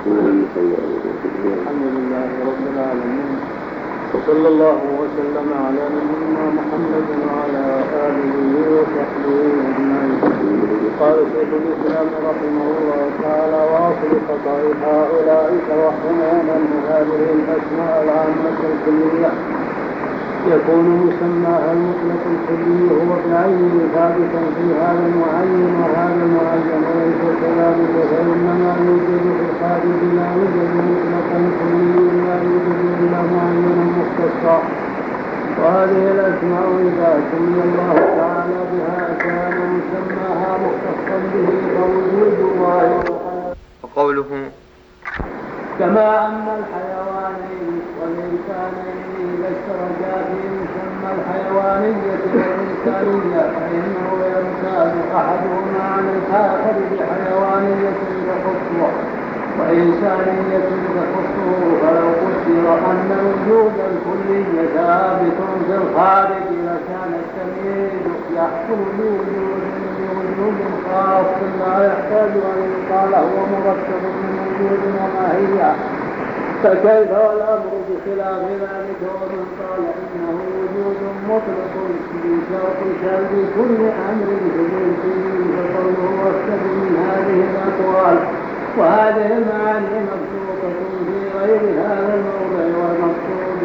الحمد لله رب العالمين، وصلى الله وسلم على نبينا محمد وعلى آله وصحبه أجمعين. قال شيخ الإسلام رحمه الله تعالى: واصل خطأ هؤلاء توهمون أن هذه الأسماء العامة الكلية يكون مسماها المطلق الكلي هو بعينه ثابتا في هذا المعين وهذا المعين، وليس كذلك، فإنما يوجد في الخارج لا يوجد مطلقا كلي لا يوجد إلا معينا مختصا. وهذه الأسماء إذا سمي الله تعالى بها كان مسماها مختصا به، فوجود الله وقوله: كما أن الحيوانين والإنسانين إذا اشتركا في مسمى الحيوانية والإنسانية فإنه يمتاز أحدهما عن الآخر بحيوانية تخصه وإنسانية تخصه. فلو قدر أن الوجود الكلي ثابت في الخارج لكان التمييز يحصل بوجود خاص لا يحتاج أن يقال هو مركب من وجود وماهية. فكيف والأمر بخلاف ذلك؟ ومن قال إنه وجود مطلق بشرط شرط كل أمر ثبوتي، فقوله واستبن من هذه الأقوال وهذه المعاني مبسوطة في غير هذا الموضع، والمقصود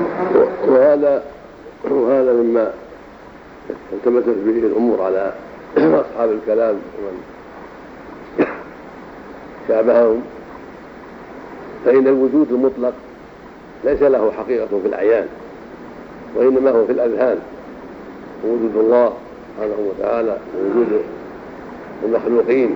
وهذا مما التمست به الأمور على أصحاب الكلام ومن شابههم، فإن الوجود المطلق ليس له حقيقة في الأعيان، وإنما هو في الأذهان. وجود الله سبحانه وتعالى ووجود المخلوقين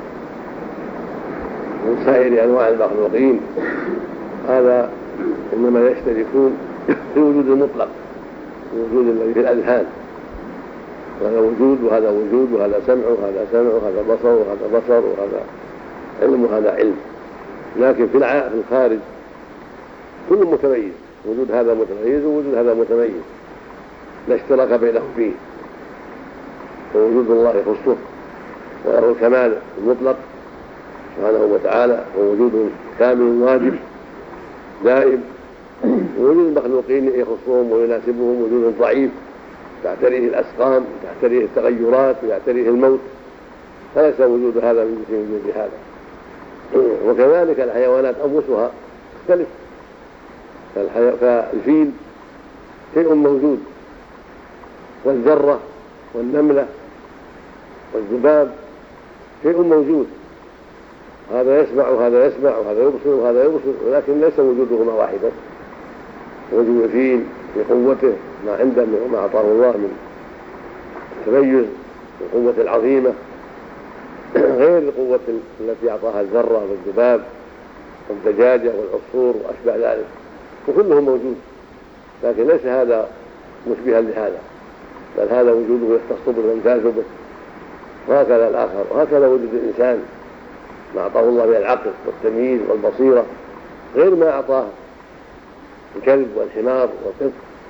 من سائر أنواع المخلوقين هذا إنما يشتركون في وجود المطلق، الوجود الذي في الأذهان. وهذا وجود وهذا وجود، وهذا سمع وهذا سمع، وهذا بصر وهذا بصر، وهذا علم وهذا علم. لكن في الخارج كل متميز، وجود هذا متميز ووجود هذا متميز لا اشترك بينهم فيه. ووجود الله يخصه وله الكمال المطلق سبحانه وتعالى، ووجود كامل واجب دائم. ووجود المخلوقين يخصهم ويناسبهم وجود ضعيف تعتريه الأسقام، تعتريه التغيرات، تعتريه الموت، فليس وجود هذا من جنس وجود هذا. وكذلك الحيوانات أنفسها تختلف، فالفيل شيء موجود، والذرة والنملة والذباب شيء موجود، هذا يسمع وهذا يسمع وهذا يبصر وهذا يبصر، ولكن ليس وجودهما واحدا. وجود الفيل بقوته ما عنده وما أعطاه الله من تميز القوة العظيمة غير القوة التي أعطاها الذرة والذباب والدجاجة والعصفور وأشبه ذلك، وكله موجود، لكن ليس هذا مشبها لهذا، بل هذا وجوده يختص به ويمتاز به. وهكذا الآخر، وهكذا وجود الإنسان ما أعطاه الله من العقل والتمييز والبصيرة غير ما أعطاه الكلب والحمار والقط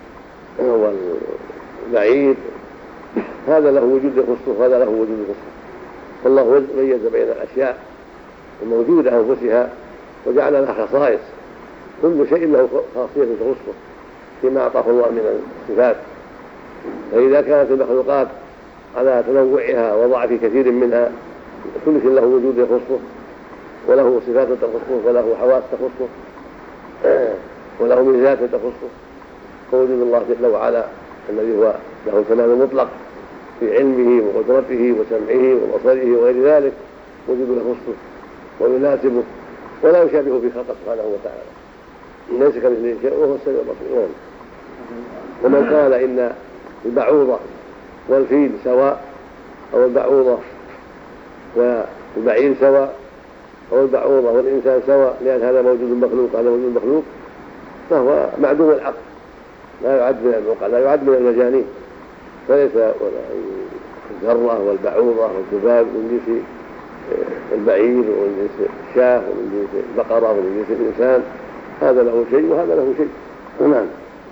والبعير، هذا له وجود يخصه وهذا له وجود يخصه. فالله ميز بين الأشياء الموجودة أنفسها وجعل لها خصائص، كل شيء له خاصية تخصه فيما أعطاه الله من الصفات. فإذا كانت المخلوقات على تنوعها وضعف كثير منها كل شيء له وجود يخصه وله صفات تخصه وله حواس تخصه وله ميزات تخصه، فوجود الله جل وعلا الذي هو له الكمال المطلق في علمه وقدرته وسمعه وبصره وغير ذلك وجود يخصه ويناسبه ولا يشابهه في خلقه سبحانه وتعالى، ليس كمثله شيء وهو السميع البصير. ومن قال إن البعوضة والفيل سواء، أو البعوضة والبعير سواء، أو البعوضة والإنسان سواء، لأن هذا موجود مخلوق هذا موجود مخلوق، فهو معدوم العقل، لا يعد من العقل، لا يعد من المجانين. فليس الذرة والبعوضة والذباب من جنس البعير ومن جنس الشاه ومن جنس البقرة ومن جنس الإنسان، هذا له شيء وهذا له شيء. نعم.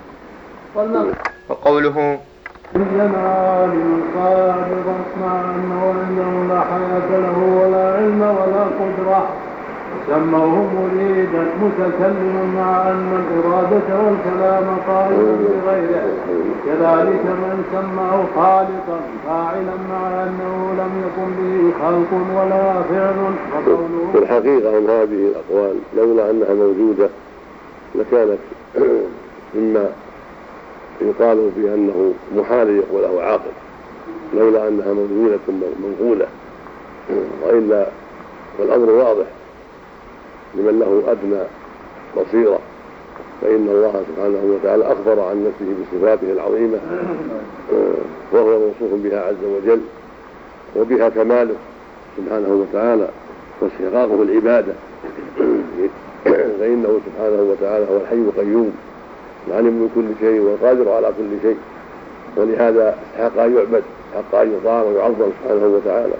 وقوله الجمال قادرا مع أنه عنده لا حياة له ولا علم ولا قدرة، سموه مريدا متكلما مع أن الإرادة والكلام قائما بغيره، كذلك من سماه خالقا فاعلا مع أنه لم يكن به خلق ولا فعل. في الحقيقة من هذه الأقوال لولا أنها موجودة لكانت مما يقال بأنه محال يقوله عاقل، لولا أنها موجودة منقولة، وإلا والأمر واضح لمن له أدنى بصيرة، فإن الله سبحانه وتعالى أخبر عن نفسه بصفاته العظيمة وهو موصوف بها عز وجل وبها كماله سبحانه وتعالى واستحقاقه العبادة، فإنه سبحانه وتعالى هو الحي القيوم العليم من كل شيء والقادر على كل شيء، ولهذا حق أن يعبد، حق أن يطاع ويعظم سبحانه وتعالى.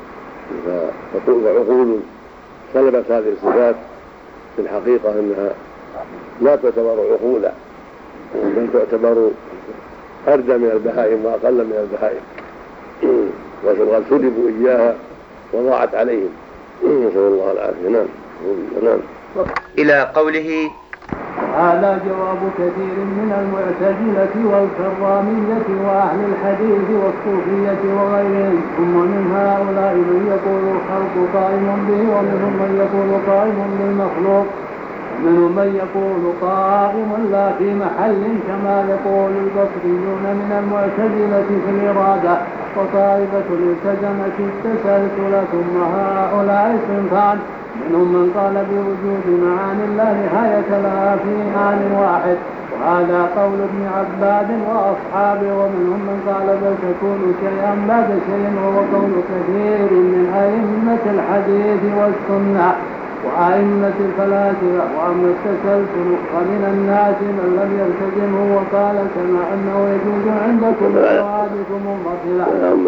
فعقول سلبت هذه الصفات في الحقيقة أنها لا تعتبر عقولا، بل تعتبر أردى من البهائم وأقل من البهائم، وقد سلبوا إياها وضاعت عليهم، نسأل الله العافية. نعم. إلى قوله: هذا جواب كثير من المعتزلة والكرامية وأهل الحديث والصوفية وغيرهم. ثم من هؤلاء من يقول الخلق قائم به، ومنهم من يقول قائم بالمخلوق، ومنهم من يقول قائم لا في محل، كما يقول البصريون من المعتزلة في الإرادة، وطائفة التزمت التسلسل. ثم هؤلاء صنفان: منهم من قال بوجود معاني لا نهاية لها في آن واحد، وهذا قول ابن عباد وأصحابه. ومنهم من قال بل تكون شيئا بعد شيء، وهو قول كثير من أئمة الحديث والسنة وأئمة الفلاسفة. وأما التسلسل فمن الناس من لم يلتزمه وقال كما أنه يجوز عندكم وحوادث منفصلة.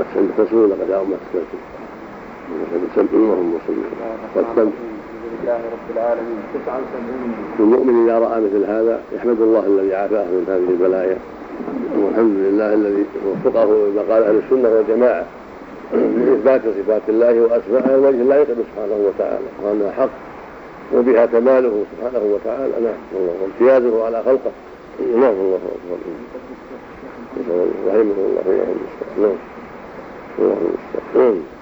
اللهم صل وسلم. المؤمن إذا رأى مثل هذا يحمد الله الذي عافاه من هذه البلايا، والحمد لله الذي وفقه لما قال أهل السنة والجماعة من إثبات صفات الله وأسمائه وجه لا يقدر سبحانه وتعالى، وأنها حق وبها كماله سبحانه وتعالى. نعم، وامتيازه على خلقه. نعم، الله أكبر. رحمه الله. اللهم